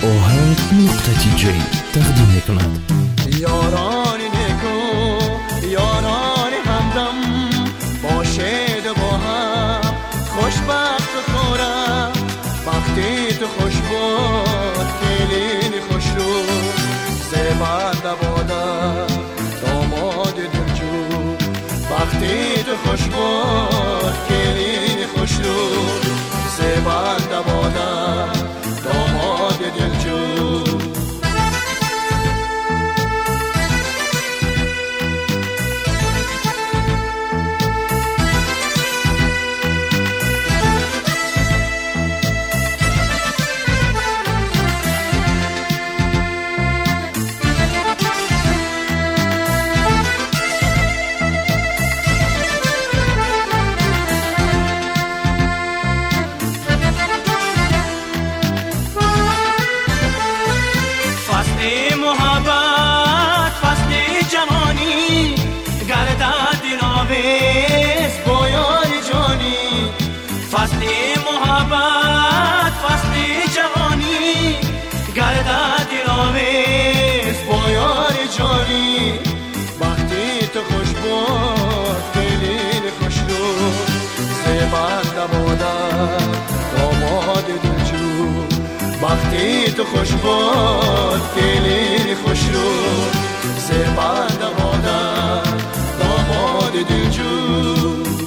آهنگ.tj تقدیم میکند. یاران نگو یاران همدم باشید با هم خوشبخت و خورم وقتی تو خوش بود کلین خوش رو زبند بادم داماد دلجو وقتی تو خوش بود کلین خوش رو زبند بادم داماد دلجو محبت فصل جوانی گردد دلاویز با یار جانی فصل محبت فصل جوانی گردد دلاویز با یار جانی وقتی تو خوش بود دلین خوش رو زبند بادم داماد دلجو وقتی تو خوش بود دلین خوش رو زبند بادم داماد دلجو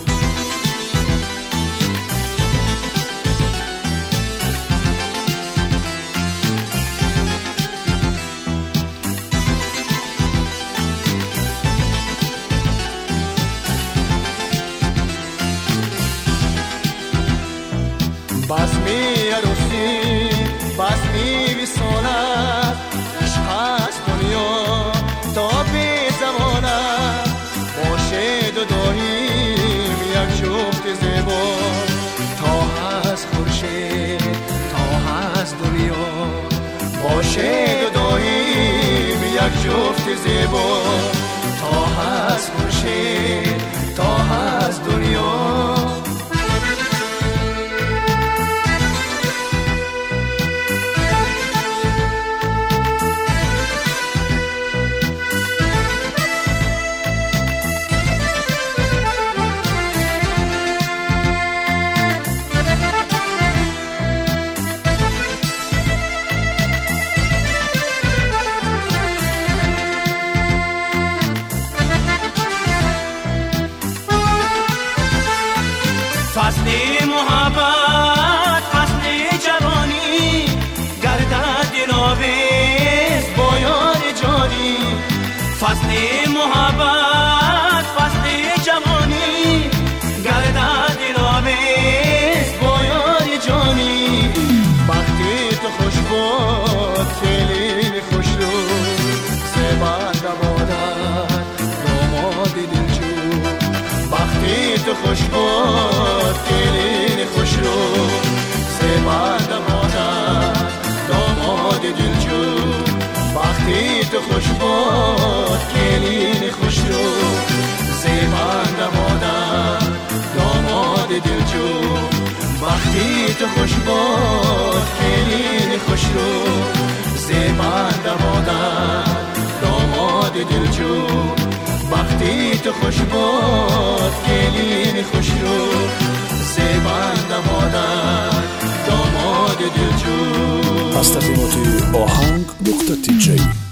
بسمی عروسی بسمی ویسانت عشق هست دنیا تا بی زمانت باشد و داریم یک جفت زیبا تا هست خورشید تا هست دنیا باشد و داریم یک جفت زیبا تا هست خورشید تا هست دنیا فصل محبت فصل جوانی گردد دلاویز با یار جانی فصل محبت فصل جوانی گردد دلاویز با یار جانی وقتی تو خوش بود کلین خوش رو زبند بادم داماد دلجو وقتی تو خوش بود کلین خوش رو زبند بادم داماد دلجو وقتی تو خوش بود کلین خوش رو زبند بادم داماد دلجو وقتی تو خوش بود کلین خوش رو زبند بادم داماد دلجو وقتی تو خوش بود کلین خوش رو زبند بادم داماد دلجو از تقدیمات آهنگ.tj